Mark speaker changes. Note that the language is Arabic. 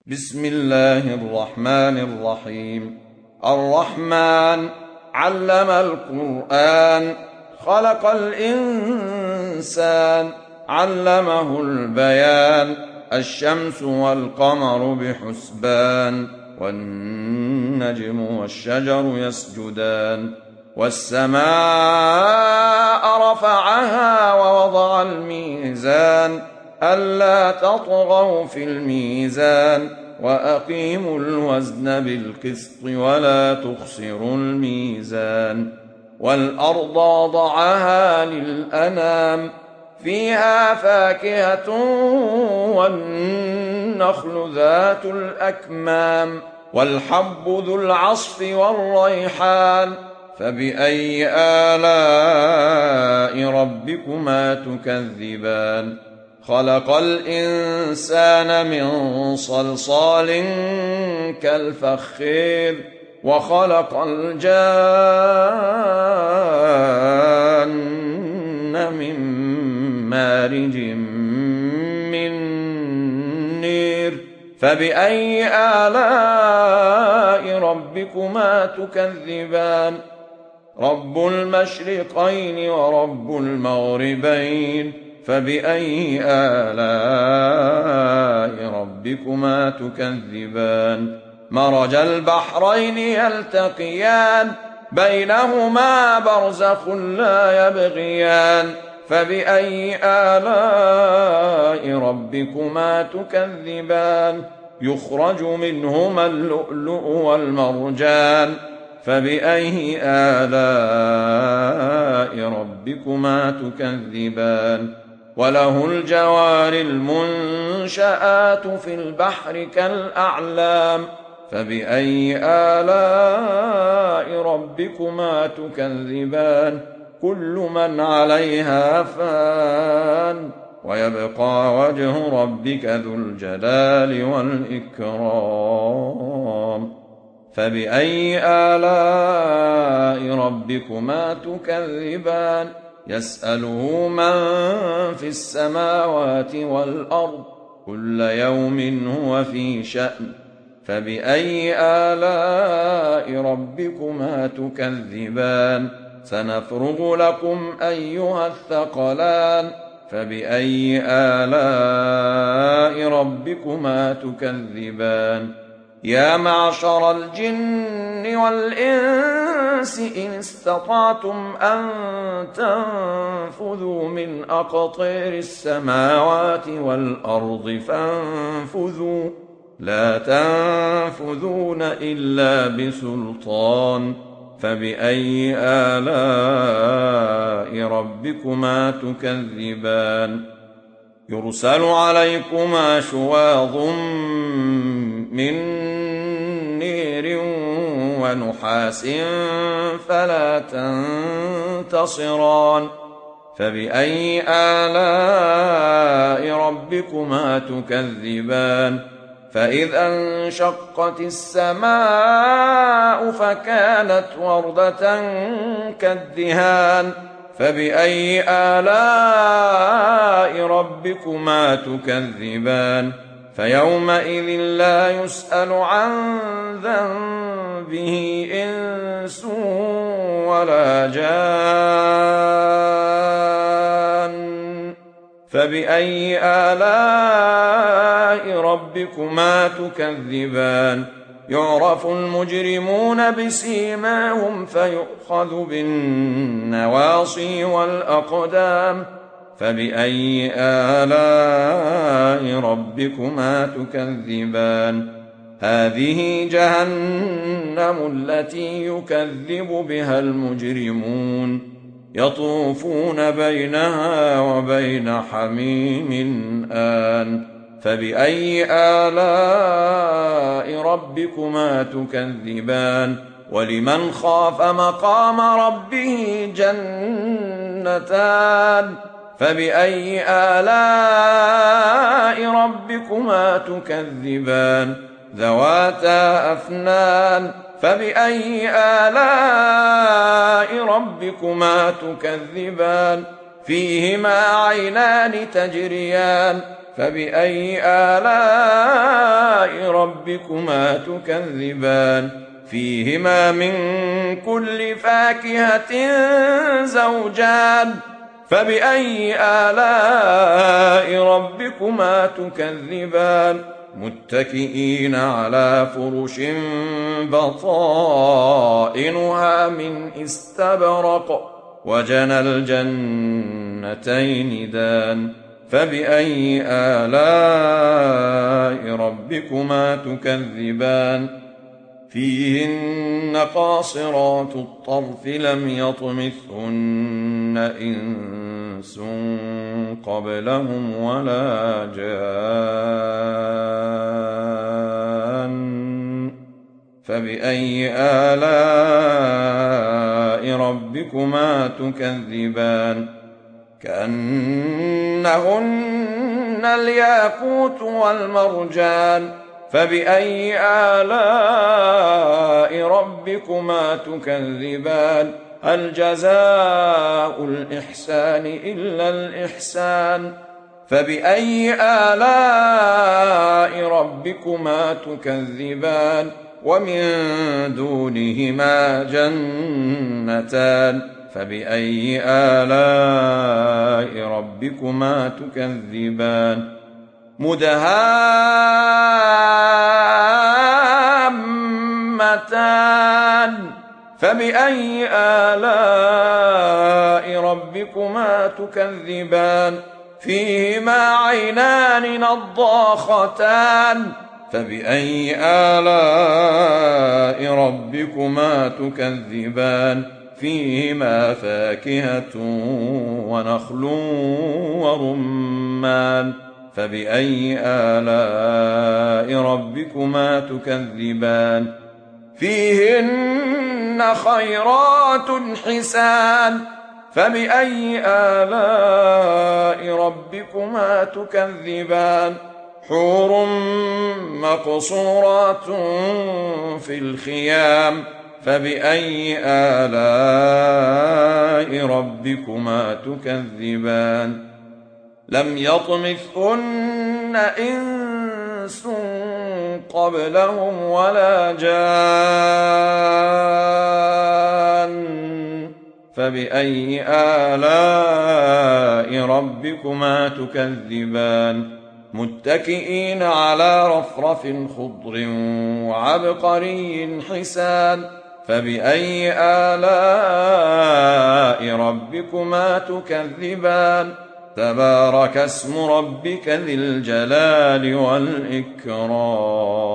Speaker 1: بسم الله الرحمن الرحيم. الرحمن علم القرآن، خلق الإنسان، علمه البيان. الشمس والقمر بحسبان، والنجم والشجر يسجدان. والسماء رفعها ووضع الميزان، ألا تطغوا في الميزان، وأقيموا الوزن بالقسط ولا تخسروا الميزان. والأرض وضعها للأنام، فيها فاكهة والنخل ذات الأكمام، والحب ذو العصف والريحان. فبأي آلاء ربكما تكذبان؟ خلق الإنسان من صلصال كالفخير، وخلق الجان من مارج من نير. فبأي آلاء ربكما تكذبان؟ رب المشرقين ورب المغربين، فبأي آلاء ربكما تكذبان؟ مرج البحرين يلتقيان، بينهما برزخ لا يبغيان. فبأي آلاء ربكما تكذبان؟ يخرج منهما اللؤلؤ والمرجان. فبأي آلاء ربكما تكذبان؟ وله الجوار المنشآت في البحر كالأعلام. فبأي آلاء ربكما تكذبان؟ كل من عليها فان، ويبقى وجه ربك ذو الجلال والإكرام. فبأي آلاء ربكما تكذبان؟ يسأله من في السماوات والأرض، كل يوم هو في شأن. فبأي آلاء ربكما تكذبان؟ سنفرغ لكم أيها الثقلان. فبأي آلاء ربكما تكذبان؟ يا معشر الجن والإنس إن استطعتم أن تنفذوا من أقطار السماوات والأرض فانفذوا، لا تنفذون إلا بسلطان. فبأي آلاء ربكما تكذبان؟ يرسل عليكما شواظ من نير ونحاس فلا تنتصران. فبأي آلاء ربكما تكذبان؟ فإذا انشقت السماء فكانت وردة كالدهان. فبأي آلاء ربكما تكذبان؟ فيومئذ لا يسأل عن ذنبه إنس ولا جان. فبأي آلاء ربكما تكذبان؟ يعرف المجرمون بسيماهم فيؤخذ بالنواصي والأقدام. فبأي آلاء ربكما تكذبان؟ هذه جهنم التي يكذب بها المجرمون، يطوفون بينها وبين حميم آن. فبأي آلاء ربكما تكذبان؟ ولمن خاف مقام ربه جنتان. فبأي آلاء ربكما تكذبان؟ ذواتا أفنان. فبأي آلاء ربكما تكذبان؟ فيهما عينان تجريان. فبأي آلاء ربكما ربكما تكذبان فيهما من كل فاكهة زوجان فبأي آلاء ربكما تكذبان متكئين على فرش بطائنها من استبرق وجنى الجنتين دان فبأي آلاء ربكما تكذبان فيهن قاصرات الطرف لم يطمثهن إنس قبلهم ولا جان فبأي آلاء ربكما تكذبان كأنهن الياقوت والمرجان فبأي آلاء ربكما تكذبان هل جزاء الإحسان إلا الإحسان فبأي آلاء ربكما تكذبان ومن دونهما جنتان فبأي آلاء ربكما تكذبان مدهامتان فبأي آلاء ربكما تكذبان فيهما عينان نضاختان فبأي آلاء ربكما تكذبان فيهما فاكهة ونخل ورمان فبأي آلاء ربكما تكذبان فيهن خيرات حسان فبأي آلاء ربكما تكذبان حور مقصورات في الخيام فبأي آلاء ربكما تكذبان لم يطمثهن إنس قبلهم ولا جان فبأي آلاء ربكما تكذبان متكئين على رفرف خضر وعبقري حسان فبأي آلاء ربكما تكذبان تبارك اسم ربك ذي الجلال والإكرام